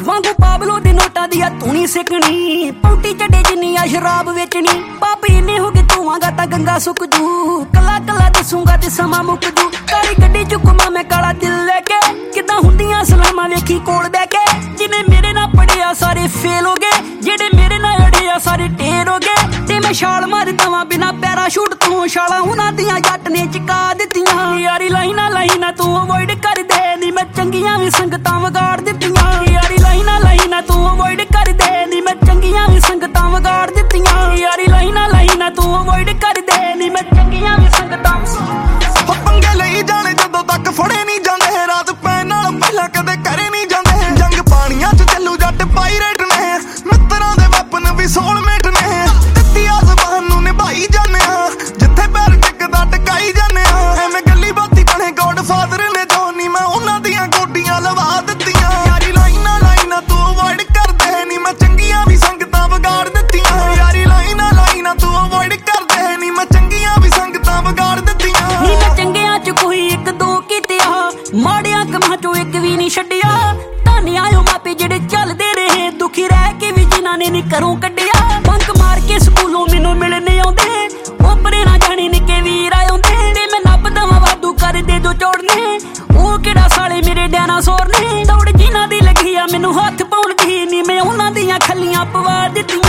ਵਾਂਗੂ ਪਾਬਲੋ ਦੇ ਨੋਟਾਂ ਦੀ ਆ ਤੂੰ ਨੀ ਸਿੱਕਣੀ ਪੌਂਟੀ ਚੱਡੇ ਜਿੰਨੀ ਆ ਸ਼ਰਾਬ ਵੇਚਣੀ ਪਾਪੀ ਇੰਨੇ ਹੋ ਗਏ ਧੂਆਂਗਾ ਤਾਂ ਗੰਗਾ ਸੁੱਕ ਜੂ ਕੱਲਾ ਕੱਲਾ ਦਿਸੂਗਾ ਤੇ ਸਮਾਂ ਮੁੱਕ ਜੂ ਕਾਲੀ ਗੱਡੀ ਚ ਘੁੰਮਾਂ ਮੈਂ ਕਾਲਾ ਦਿਲ ਲੈ ਕੇ ਕਿੱਦਾਂ ਹੁੰਦੀਆਂ ਸਲਾਮਾਂ ਵੇਖੀ ਕੋਲ ਬਹਿ ਕੇ ਜਿਹਨੇ ਮੇਰੇ ਨਾਲ ਪੜਿਆ ਸਾਰੇ ਫੇਲ ਹੋ ਗਏ ਜਿਹੜੇ ਮੇਰੇ ਨਾਲ ਅੜਿਆ ਸਾਰੇ ਢੇਰ ਹੋ ਗਏ ਤੇ ਮੈਂ ਛਾਲ ਮਾਰ ਦਵਾਂ ਬਿਨਾ ਪੈਰਾਸ਼ੂਟ ਤੋਂ ਛਾਲਾਂ ਉਹਨਾਂ ਦੀਆਂ ਜੱਟ ਨੇ ਚਕਾ ਦਿੱਤੀਆਂ ਯਾਰੀ ਲਾਈਨਾਂ ਤੂੰ ਅਵੋਇਡ ਕਰ ਦੇ ਨੀ ਮੈਂ ਚੰਗੀਆਂ ਵੀ ਸੰਗਤਾਂ ਵਿਗਾੜ ਦਿੱਤੀਆਂ ਯਾਰੀ ਲਾਈਨਾਂ ਤੂੰ ਅਵੋਇਡ ਕਰ ਦੇ ਨੀ ਮੈਂ ਚੰਗੀਆਂ ਵੀ ਸੰਗਤਾਂ ਵਿਗਾੜ ਦਿੱਤੀਆਂ ਯਾਰੀ ਲਾਈਨਾਂ ਤੂੰ ਅਵੋਇਡ ਕਰ ਦੇ ਨੀ ਮੈਂ ਚੰਗੀਆਂ ਵੀ ਸੰਗਤਾਂ ਪੰਗੇ ਲਈ ਜਾਣੇ ਜਦੋਂ ਤੱਕ ਫੜੇ ਨਹੀਂ ਜਾਂਦੇ ਰਾਤ ਪੈਣ ਨਾਲ ਪਹਿਲਾਂ ਕਦੇ ਕਰੇ ਨਹੀਂ ਜਾਂਦੇ ਜੰਗ ਪਾਣੀਆਂ 'ਚ ਚੱਲੂ ਜੱਟ ਪਾਇਰੇਟ ਨੇ ਮਿੱਤਰਾਂ ਦੇ ਵੈਪਨ ਵੀ ਸੋਲਮੇਟ ਨੇ ਦਿੱਤੀ ਆ ਜ਼ਬਾਨ ਨੂੰ ਨਿਭਾਈ ਜਾਂਦੇ ਆ ਜਿੱਥੇ ਪੈਰ ਟਿਕਦਾ ਟਕਾਈ ਜਾਂਦੇ ਆ ਐਵੇਂ ਗੱਲੀ ਬਾਤੀ ਬਣੇ ਗੋਡ ਫਾਦਰ ਨੇ ਜੋ ਨੀ ਮੈਂ ਉਹਨਾਂ ਦੀਆਂ ਗੋਡੀਆਂ ਲਵਾ ਦਿੱਤੀਆਂ ਯਾਰੀ ਲਾਈਨਾਂ ਤੂੰ ਅਵੋਇਡ ਕਰਦੇ ਨੀ ਮੈਂ ਚੰਗੀਆਂ ਵੀ ਸੰਗਤਾਂ ਵਿਗਾੜ ਦਿੱਤੀਆਂ ਯਾਰੀ ਲਾਈਨਾਂ ਤੂੰ ਅਵੋਇਡ ਕਰਦੇ ਨੀ ਮੈਂ ਚੰਗੀਆਂ ਵੀ ਸੰਗਤਾਂ ਵਿਗਾੜ ਦਿੱਤੀਆਂ ਨੀ ਮੈਂ ਚੰਗਿਆਂ ਚ ਕੋਈ ਇੱਕ ਦੋ ਕੀਤਿਆ ਮਾੜਿਆਂ ਕੰਮਾਂ ਚੋਂ ਇੱਕ ਵੀ ਨਹੀਂ ਛੱਡਿਆ ਧੰਨ ਆਇਓ ਮਾਪੇ ਜਿਹੜੇ ਚੱਲਦੇ ਰਹੇ ਦੁਖੀ ਰਹਿ ਕੇ ਵੀ ਜਿਨ੍ਹਾਂ ਨੇ ਨੀ ਘਰੋਂ ਕੱਢਿਆ ਬੰਕ ਮਾਰ ਕੇ ਸਕੂਲੋਂ ਮੈਨੂੰ ਮਿਲਣੇ ਆਉਂਦੇ ਉਪਰੇ ਨਾ ਜਾਣੇ ਨਿੱਕੇ ਵੀਰ ਆਉਂਦੇ ਤੇ ਮੈਂ ਨੱਪ ਦਵਾਂ ਵਾਧੂ ਕਰ ਦੇ ਦੋ ਚੋੜਨੇ ਉਹ ਕਿਹੜਾ ਸਾਲੇ ਮੇਰੇ ਡਾਇਨਾਸੌਰ ਨੇ ਦੌੜ ਜਿਨ੍ਹਾਂ ਦੀ ਲੱਗੀ ਆ ਮੈਨੂੰ ਹੱਥ ਪਾਉਣ ਦੀ ਨੀ ਮੈਂ ਉਹਨਾਂ ਦੀਆਂ ਖੱਲੀਆਂ ਪਵਾ ਦਿੱਤੀਆਂ